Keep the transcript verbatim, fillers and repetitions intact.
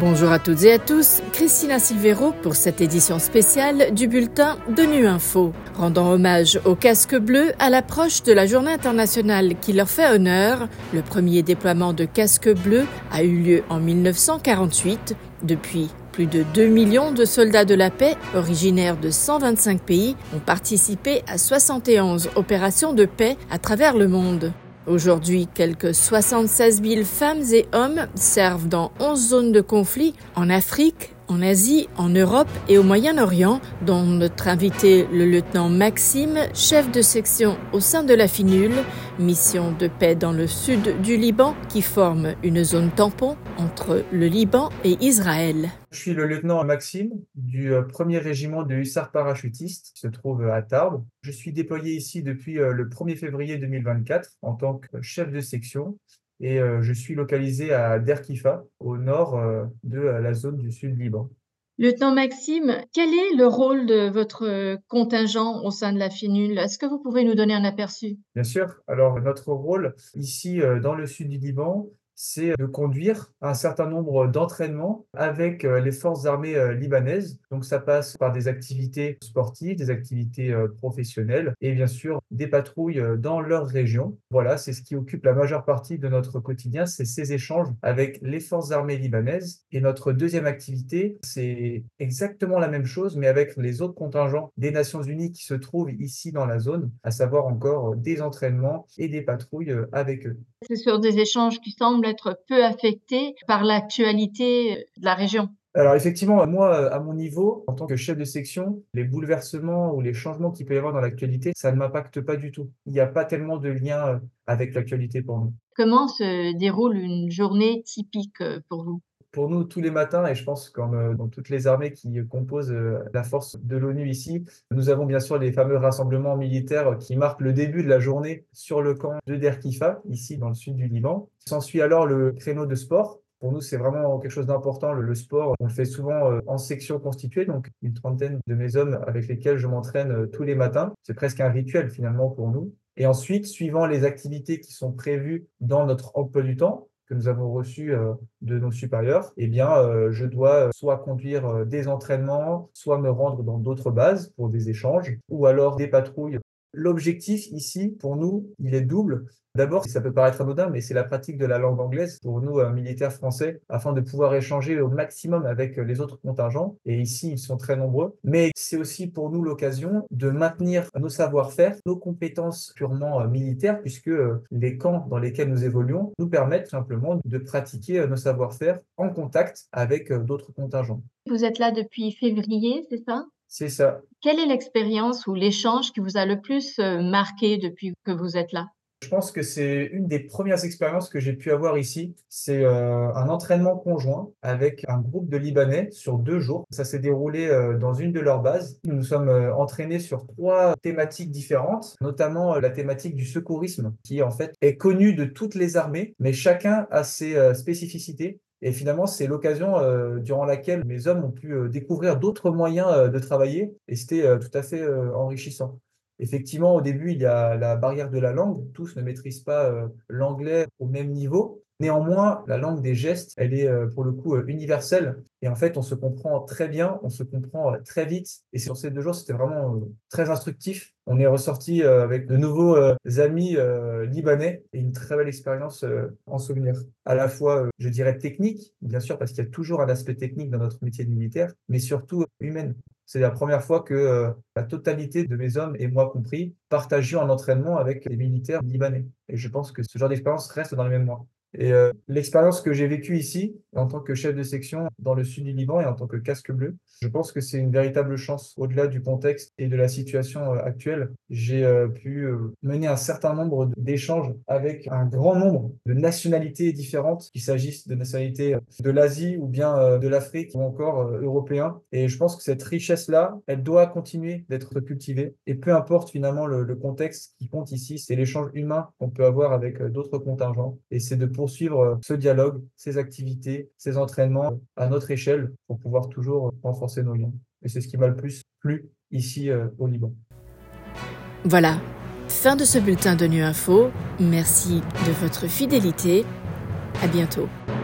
Bonjour à toutes et à tous, Christina Silvero pour cette édition spéciale du bulletin de Nu Info. Rendant hommage aux casques bleus à l'approche de la journée internationale qui leur fait honneur, le premier déploiement de casques bleus a eu lieu en mille neuf cent quarante-huit. Depuis, plus de deux millions de soldats de la paix, originaires de cent vingt-cinq pays, ont participé à soixante et onze opérations de paix à travers le monde. Aujourd'hui, quelques soixante-seize mille femmes et hommes servent dans onze zones de conflit en Afrique, en Asie, en Europe et au Moyen-Orient, dont notre invité, le lieutenant Maxime, chef de section au sein de la FINUL, mission de paix dans le sud du Liban qui forme une zone tampon entre le Liban et Israël. Je suis le lieutenant Maxime du premier régiment de hussards parachutistes qui se trouve à Tarbes. Je suis déployé ici depuis le premier février deux mille vingt-quatre en tant que chef de section et je suis localisé à Der Kifa, au nord de la zone du sud Liban. Lieutenant Maxime, quel est le rôle de votre contingent au sein de la FINUL? Est-ce que vous pouvez nous donner un aperçu? Bien sûr. Alors, notre rôle ici dans le sud du Liban, c'est de conduire un certain nombre d'entraînements avec les forces armées libanaises. Donc ça passe par des activités sportives, des activités professionnelles et bien sûr des patrouilles dans leur région. Voilà, c'est ce qui occupe la majeure partie de notre quotidien, c'est ces échanges avec les forces armées libanaises. Et notre deuxième activité, c'est exactement la même chose, mais avec les autres contingents des Nations Unies qui se trouvent ici dans la zone, à savoir encore des entraînements et des patrouilles avec eux. C'est sur des échanges qui semblent être peu affectés par l'actualité de la région. Alors effectivement, moi, à mon niveau, en tant que chef de section, les bouleversements ou les changements qu'il peut y avoir dans l'actualité, ça ne m'impacte pas du tout. Il n'y a pas tellement de lien avec l'actualité pour nous. Comment se déroule une journée typique pour vous? Pour nous, tous les matins, et je pense comme dans toutes les armées qui composent la force de l'ONU ici, nous avons bien sûr les fameux rassemblements militaires qui marquent le début de la journée sur le camp de Der Kifa, ici dans le sud du Liban. S'ensuit alors le créneau de sport. Pour nous, c'est vraiment quelque chose d'important. Le, le sport, on le fait souvent en section constituée, donc une trentaine de mes hommes avec lesquels je m'entraîne tous les matins. C'est presque un rituel finalement pour nous. Et ensuite, suivant les activités qui sont prévues dans notre emploi du temps, que nous avons reçu de nos supérieurs, eh bien, je dois soit conduire des entraînements, soit me rendre dans d'autres bases pour des échanges, ou alors des patrouilles. L'objectif ici, pour nous, il est double. D'abord, ça peut paraître anodin, mais c'est la pratique de la langue anglaise pour nous, militaires français, afin de pouvoir échanger au maximum avec les autres contingents. Et ici, ils sont très nombreux. Mais c'est aussi pour nous l'occasion de maintenir nos savoir-faire, nos compétences purement militaires, puisque les camps dans lesquels nous évoluons nous permettent simplement de pratiquer nos savoir-faire en contact avec d'autres contingents. Vous êtes là depuis février, c'est ça? C'est ça. Quelle est l'expérience ou l'échange qui vous a le plus marqué depuis que vous êtes là? Je pense que c'est une des premières expériences que j'ai pu avoir ici. C'est euh, un entraînement conjoint avec un groupe de Libanais sur deux jours. Ça s'est déroulé euh, dans une de leurs bases. Nous nous sommes euh, entraînés sur trois thématiques différentes, notamment euh, la thématique du secourisme, qui en fait est connue de toutes les armées, mais chacun a ses euh, spécificités. Et finalement, c'est l'occasion euh, durant laquelle mes hommes ont pu euh, découvrir d'autres moyens euh, de travailler et c'était euh, tout à fait euh, enrichissant. Effectivement, au début, il y a la barrière de la langue. Tous ne maîtrisent pas euh, l'anglais au même niveau. Néanmoins, la langue des gestes, elle est euh, pour le coup euh, universelle. Et en fait, on se comprend très bien, on se comprend euh, très vite. Et sur ces deux jours, c'était vraiment euh, très instructif. On est ressorti euh, avec de nouveaux euh, amis euh, libanais et une très belle expérience euh, en souvenir. À la fois, euh, je dirais technique, bien sûr, parce qu'il y a toujours un aspect technique dans notre métier de militaire, mais surtout euh, humaine. C'est la première fois que euh, la totalité de mes hommes, et moi compris, partagions un entraînement avec les militaires libanais. Et je pense que ce genre d'expérience reste dans les mémoires. Et euh, l'expérience que j'ai vécue ici, en tant que chef de section dans le sud du Liban et en tant que casque bleu, je pense que c'est une véritable chance au-delà du contexte et de la situation euh, actuelle. J'ai euh, pu euh, mener un certain nombre d'échanges avec un grand nombre de nationalités différentes, qu'il s'agisse de nationalités de l'Asie ou bien euh, de l'Afrique ou encore euh, européens. Et je pense que cette richesse-là, elle doit continuer d'être cultivée. Et peu importe finalement le, le contexte, ce qui compte ici, c'est l'échange humain qu'on peut avoir avec euh, d'autres contingents. Et c'est de poursuivre ce dialogue, ces activités, ces entraînements à notre échelle pour pouvoir toujours renforcer nos liens. Et c'est ce qui m'a le plus plu ici euh, au Liban. Voilà, fin de ce bulletin de Nu Info. Merci de votre fidélité. À bientôt.